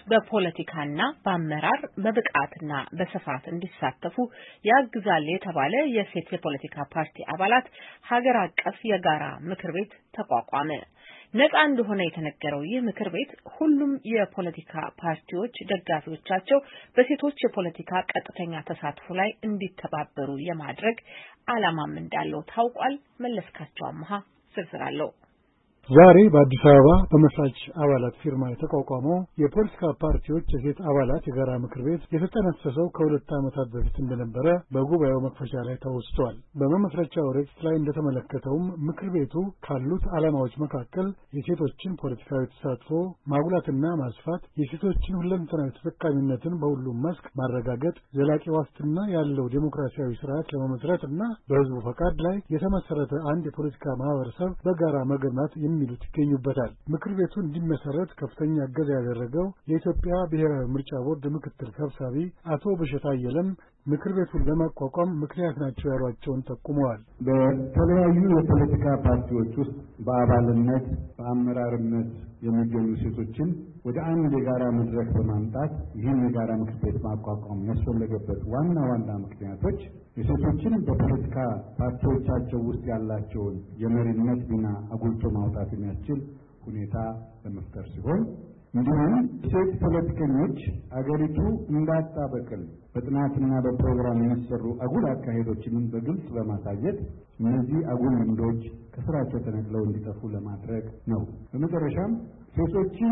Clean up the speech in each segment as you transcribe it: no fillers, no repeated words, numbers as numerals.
በፖለቲካና በአመራር በብቃትና በስፋት እንዲሳተፉ ያግዛል የተባለ የሴት የፖለቲካ ፓርቲ አባላት ሀገር አቀፍ የጋራ ምክር ቤት ተቋቋመ። ነፃ እንደሆነ የተነገረው ይህ ምክር ቤት ሁሉም የፖለቲካ ፓርቲዎች ደጋፊዎቻቸው በሴቶች የፖለቲካ ቀጥተኛ ተሳትፎ ላይ እንዲተባበሩ የማድረግ ዓላማም እንዳለው ታውቋል። መለስካቸው አማሃ ዝርዝር አለው። ዛሬ በአዲስ አበባ በመስራች አባላት ፊርማ የተቋቋመው የፖለቲካ ፓርቲዎች የሴት አባላት የጋራ ምክር ቤት የተጠነሰሰው ከ2 ዓመታት በፊት እንደነበረ በጉባኤው መክፈቻ ላይ ተወስቷል። በመመስረቻው ረቂቅ ላይ እንደተመለከተውም ምክር ቤቱ ካሉት ዓላማዎች መካከል የሴቶችን ፖለቲካዊ ተሳትፎ ማጉላትና ማስፋት፣ የሴቶችን ሁለንተናዊ ተጠቃሚነትን በሁሉም መስክ ማረጋገጥ፣ ዘላቂ ዋስትና ያለው ዴሞክራሲያዊ ስርዓት ለመመስረትና በህዝቡ ፈቃድ ላይ የተመሰረተ አንድ የፖለቲካ ማህበረሰብ በጋራ መገንባት የሚሉት ይገኙበታል። ምክር ቤቱ እንዲመሰረት ከፍተኛ እገዛ ያደረገው የኢትዮጵያ ብሔራዊ ምርጫ ቦርድ ምክትል ሰብሳቢ አቶ ብሸት አየለም ምክር ቤቱን ለማቋቋም ምክንያት ናቸው ያሏቸውን ጠቁመዋል። በተለያዩ የፖለቲካ ፓርቲዎች ውስጥ በአባልነት በአመራርነት የሚገኙ ሴቶችን ወደ አንድ የጋራ መድረክ በማምጣት ይህን የጋራ ምክር ቤት ማቋቋም ያስፈለገበት ዋና ምክንያቶች የሴቶችን በፖለቲካ ፓርቲዎቻቸው ውስጥ ያላቸውን የመሪነት ሚና አጉልቶ ማውጣት የሚያስችል ሁኔታ ለመፍጠር ሲሆን እንዲሁም ሴት ፖለቲከኞች አገሪቱ እንዳጣበቅል በጥናትና በፕሮግራም የሚሰሩ አጉል አካሄዶችን በግልጽ በማሳየት እነዚህ አጉል ልምዶች ከስራቸው ተነቅለው እንዲጠፉ ለማድረግ ነው። በመጨረሻም ሴቶችን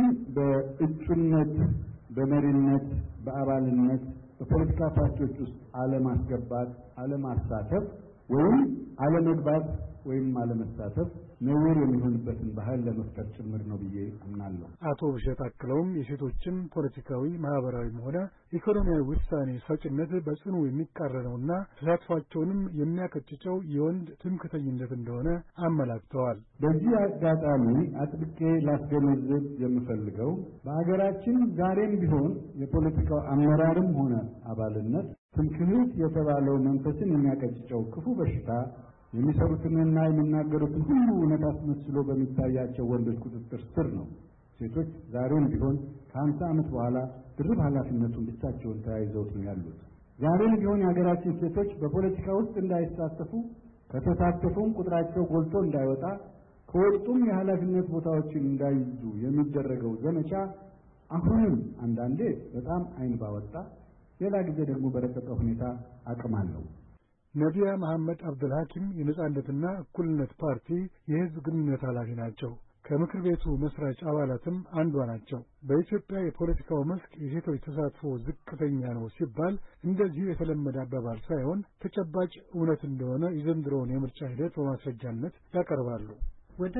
በእጩነት፣ በመሪነት፣ በአባልነት በፖለቲካ ፓርቲዎች ውስጥ አለማስገባት፣ አለማሳተፍ ወይም አለመግባት ወይም አለመሳተፍ ነውር የሚሆንበትን ባህል ለመፍጠር ጭምር ነው ብዬ አምናለሁ። አቶ ብሸት አክለውም የሴቶችን ፖለቲካዊ፣ ማህበራዊም ሆነ ኢኮኖሚያዊ ውሳኔ ሰጭነት በጽኑ የሚቃረነውና ተሳትፏቸውንም የሚያቀጭጨው የወንድ ትምክህተኝነት እንደሆነ አመላክተዋል። በዚህ አጋጣሚ አጥብቄ ላስገነዝብ የምፈልገው በአገራችን ዛሬም ቢሆን የፖለቲካው አመራርም ሆነ አባልነት ትምክህት የተባለው መንፈስን የሚያቀጭጨው ክፉ በሽታ የሚሰሩትንና የሚናገሩትን ሁሉ እውነት አስመስሎ በሚታያቸው ወንዶች ቁጥጥር ስር ነው። ሴቶች ዛሬም ቢሆን ከ50 ዓመት በኋላ ድርብ ኃላፊነቱን ብቻቸውን ተያይዘውት ነው ያሉት። ዛሬም ቢሆን የሀገራችን ሴቶች በፖለቲካ ውስጥ እንዳይሳተፉ፣ ከተሳተፉም ቁጥራቸው ጎልቶ እንዳይወጣ፣ ከወጡም የኃላፊነት ቦታዎችን እንዳይይዙ የሚደረገው ዘመቻ አሁንም አንዳንዴ በጣም አይን ባወጣ፣ ሌላ ጊዜ ደግሞ በረቀቀ ሁኔታ አቅም አለው። ነቢያ መሐመድ አብዱል ሐኪም የነጻነትና እኩልነት ፓርቲ የህዝብ ግንኙነት ኃላፊ ናቸው። ከምክር ቤቱ መስራች አባላትም አንዷ ናቸው። በኢትዮጵያ የፖለቲካው መስክ የሴቶች ተሳትፎ ዝቅተኛ ነው ሲባል እንደዚሁ የተለመደ አባባል ሳይሆን ተጨባጭ እውነት እንደሆነ የዘንድሮውን የምርጫ ሂደት በማስረጃነት ያቀርባሉ። ወደ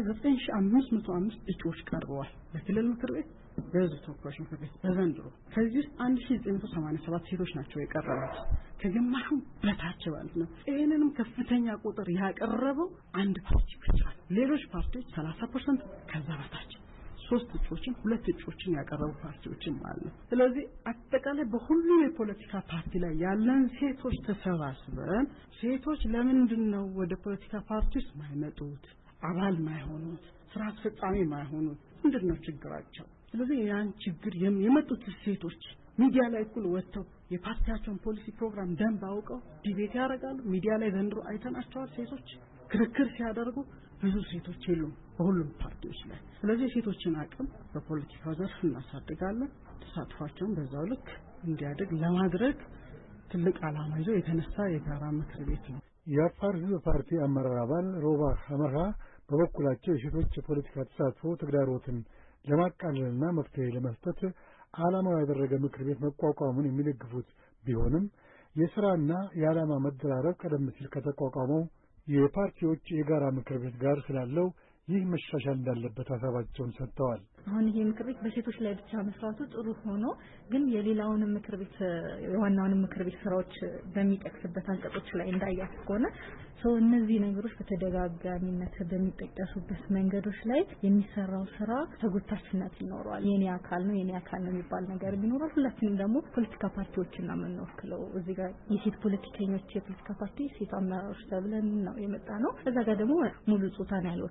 9505 እጩዎች ቀርበዋል ለክልል ምክር ቤት፣ በህዝብ ተወካዮች ምክር ቤት በዘንድሮ። ከዚህ ውስጥ 1987 ሴቶች ናቸው የቀረቡት፣ ከግማሹ በታች ማለት ነው። ይህንንም ከፍተኛ ቁጥር ያቀረበው አንድ ፓርቲ ብቻ ነው። ሌሎች ፓርቲዎች 30% ከዛ በታች 3 እጩዎችን 2 እጩዎችን ያቀረቡ ፓርቲዎችን ማለት ነው። ስለዚህ አጠቃላይ በሁሉም የፖለቲካ ፓርቲ ላይ ያለን ሴቶች ተሰባስበን ሴቶች ለምንድነው ወደ ፖለቲካ ፓርቲ ውስጥ ማይመጡት፣ አባል ማይሆኑት፣ ስራ አስፈጻሚ ማይሆኑት፣ ምንድነው ችግራቸው? ስለዚህ ያን ችግር የመጡት ሴቶች ሚዲያ ላይ እኩል ወጥተው የፓርቲያቸውን ፖሊሲ ፕሮግራም ደንብ አውቀው ዲቤት ያደርጋሉ። ሚዲያ ላይ ዘንድሮ አይተናቸዋል። ሴቶች ክርክር ሲያደርጉ ብዙ ሴቶች የሉም በሁሉም ፓርቲዎች ላይ። ስለዚህ ሴቶችን አቅም በፖለቲካው ዘርፍ እናሳድጋለን፣ ተሳትፏቸውን በዛው ልክ እንዲያድግ ለማድረግ ትልቅ ዓላማ ይዞ የተነሳ የጋራ ምክር ቤት ነው። የአፋር ህዝብ ፓርቲ አመራር አባል ሮባ ሐመራ በበኩላቸው የሴቶች የፖለቲካ ተሳትፎ ተግዳሮትን ለማቃለልና መፍትሄ ለመስጠት ዓላማው ያደረገ ምክር ቤት መቋቋሙን የሚደግፉት ቢሆንም የሥራና የዓላማ መደራረብ ቀደም ሲል ከተቋቋመው የፓርቲዎች የጋራ ምክር ቤት ጋር ስላለው ይህ መሻሻል እንዳለበት ሐሳባቸውን ሰጥተዋል። አሁን ይሄ ምክር ቤት በሴቶች ላይ ብቻ መስራቱ ጥሩ ሆኖ ግን የሌላውንም ምክር ቤት የዋናውንም ምክር ቤት ስራዎች በሚጠቅስበት አንቀጾች ላይ እንዳያት ከሆነ እነዚህ ነገሮች በተደጋጋሚነት በሚጠቀሱበት መንገዶች ላይ የሚሰራው ስራ ተጎታችነት ይኖረዋል። የኔ አካል ነው የሚባል ነገር ቢኖር ሁላችንም ደግሞ ፖለቲካ ፓርቲዎችን ነው የምንወክለው። እዚህ ጋር የሴት ፖለቲከኞች የፖለቲካ ፓርቲ ሴት አመራሮች ተብለን ነው የመጣ ነው። እዛ ጋር ደግሞ ሙሉ ጾታን ያልወከለ ነው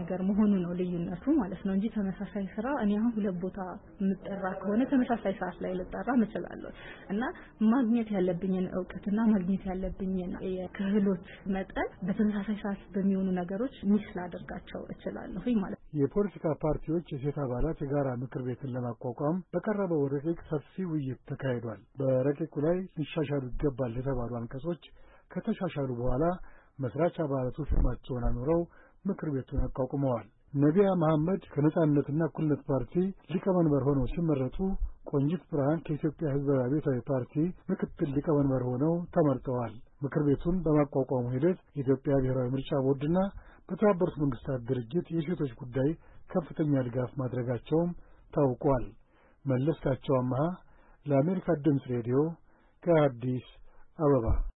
ነገር መሆኑ ነው ልዩነቱ ማለት ነው እንጂ ተመሳሳይ ስራ እኔ አሁን ሁለት ቦታ የምጠራ ከሆነ ተመሳሳይ ሰዓት ላይ ልጠራ እችላለሁ እና ማግኘት ያለብኝን ዕውቀትና ማግኘት ያለብኝን የክህሎት መጠን በተመሳሳይ ሰዓት በሚሆኑ ነገሮች ሚስ ላደርጋቸው እችላለሁ ማለት ነው። የፖለቲካ ፓርቲዎች የሴት አባላት የጋራ ምክር ቤትን ለማቋቋም በቀረበው ረቂቅ ሰፊ ውይይት ተካሂዷል። በረቂቁ ላይ ሊሻሻሉ ይገባል የተባሉ አንቀጾች ከተሻሻሉ በኋላ መስራች አባላቱ ፊርማቸውን አኑረው ምክር ቤቱን አቋቁመዋል። ነቢያ መሐመድ ከነጻነትና እኩልነት ፓርቲ ሊቀመንበር ሆነው ሲመረጡ ቆንጂት ብርሃን ከኢትዮጵያ ሕዝባዊ አብዮታዊ ፓርቲ ምክትል ሊቀመንበር ሆነው ተመርጠዋል። ምክር ቤቱን በማቋቋሙ ሂደት የኢትዮጵያ ብሔራዊ ምርጫ ቦርድና በተባበሩት መንግስታት ድርጅት የሴቶች ጉዳይ ከፍተኛ ድጋፍ ማድረጋቸውም ታውቋል። መለስካቸው አማሃ ለአሜሪካ ድምፅ ሬዲዮ ከአዲስ አበባ